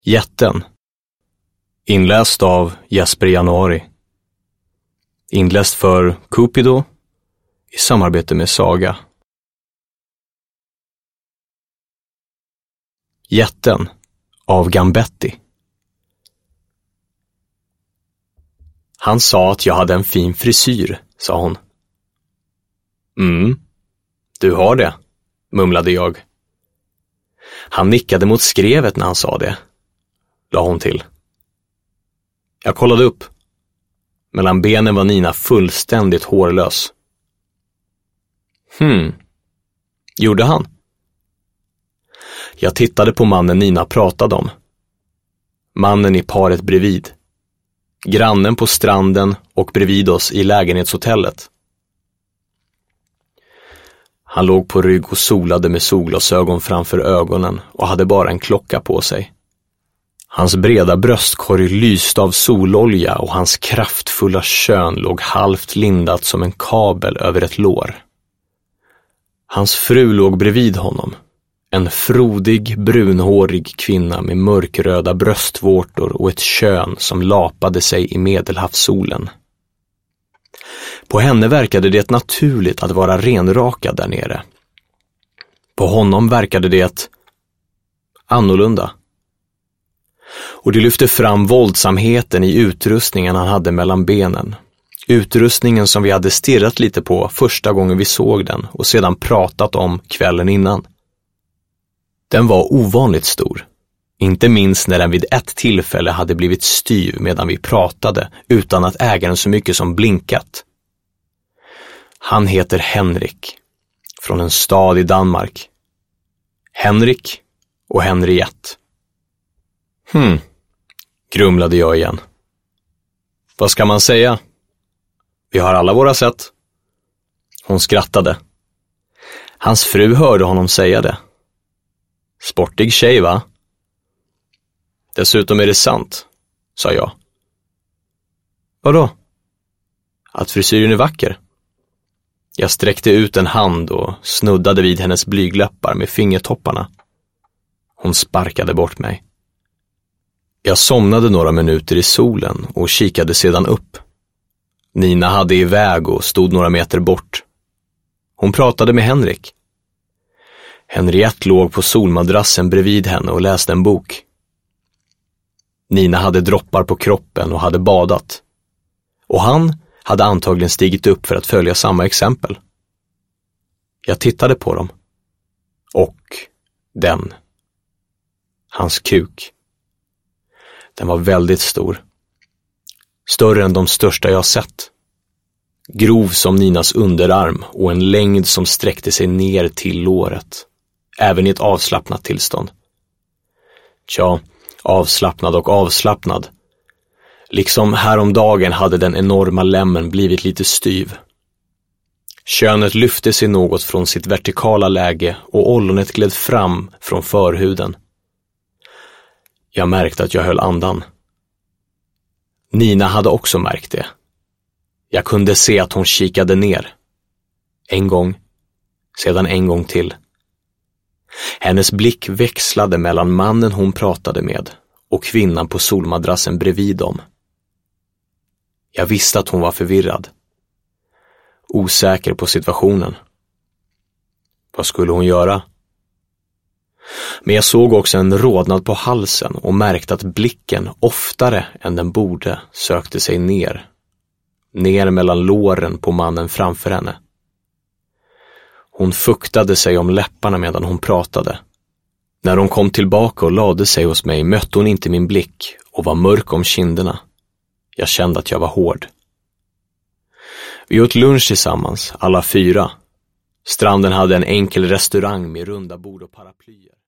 Jätten. Inläst av Jesper Januari. Inläst för Cupido i samarbete med Saga. Jätten av Gambetti. Han sa att jag hade en fin frisyr, sa hon. Du har det, mumlade jag. Han nickade mot skrevet när han sa det, la hon till. Jag kollade upp. Mellan benen var Nina fullständigt hårlös. Gjorde han? Jag tittade på mannen Nina pratade om. Mannen i paret bredvid. Grannen på stranden och bredvid oss i lägenhetshotellet. Han låg på rygg och solade med solglasögon framför ögonen och hade bara en klocka på sig. Hans breda bröstkorg lyste av sololja och hans kraftfulla kön låg halvt lindat som en kabel över ett lår. Hans fru låg bredvid honom. En frodig, brunhårig kvinna med mörkröda bröstvårtor och ett kön som lapade sig i medelhavssolen. På henne verkade det naturligt att vara renrakad där nere. På honom verkade det annorlunda. Och det lyfte fram våldsamheten i utrustningen han hade mellan benen. Utrustningen som vi hade stirrat lite på första gången vi såg den och sedan pratat om kvällen innan. Den var ovanligt stor. Inte minst när den vid ett tillfälle hade blivit styv medan vi pratade utan att ägaren så mycket som blinkat. Han heter Henrik, från en stad i Danmark. Henrik och Henriette. Grumlade jag igen. Vad ska man säga? Vi har alla våra sätt. Hon skrattade. Hans fru hörde honom säga det. Sportig tjej, va? Dessutom är det sant, sa jag. Vadå? Att frisyren är vacker? Jag sträckte ut en hand och snuddade vid hennes blygläppar med fingertopparna. Hon sparkade bort mig. Jag somnade några minuter i solen och kikade sedan upp. Nina hade iväg och stod några meter bort. Hon pratade med Henrik. Henriette låg på solmadrassen bredvid henne och läste en bok. Nina hade droppar på kroppen och hade badat. Och han hade antagligen stigit upp för att följa samma exempel. Jag tittade på dem. Och den. Hans kuk. Den var väldigt stor. Större än de största jag sett. Grov som Ninas underarm och en längd som sträckte sig ner till låret. Även i ett avslappnat tillstånd. Tja, avslappnad och avslappnad. Liksom häromdagen hade den enorma lämmen blivit lite styv. Könet lyfte sig något från sitt vertikala läge och ollonet gled fram från förhuden. Jag märkte att jag höll andan. Nina hade också märkt det. Jag kunde se att hon kikade ner. En gång, sedan en gång till. Hennes blick växlade mellan mannen hon pratade med och kvinnan på solmadrassen bredvid dem. Jag visste att hon var förvirrad. Osäker på situationen. Vad skulle hon göra? Men jag såg också en rodnad på halsen och märkte att blicken oftare än den borde sökte sig ner. Ner mellan låren på mannen framför henne. Hon fuktade sig om läpparna medan hon pratade. När hon kom tillbaka och lade sig hos mig mötte hon inte min blick och var mörk om kinderna. Jag kände att jag var hård. Vi åt lunch tillsammans, alla 4. Stranden hade en enkel restaurang med runda bord och paraplyer.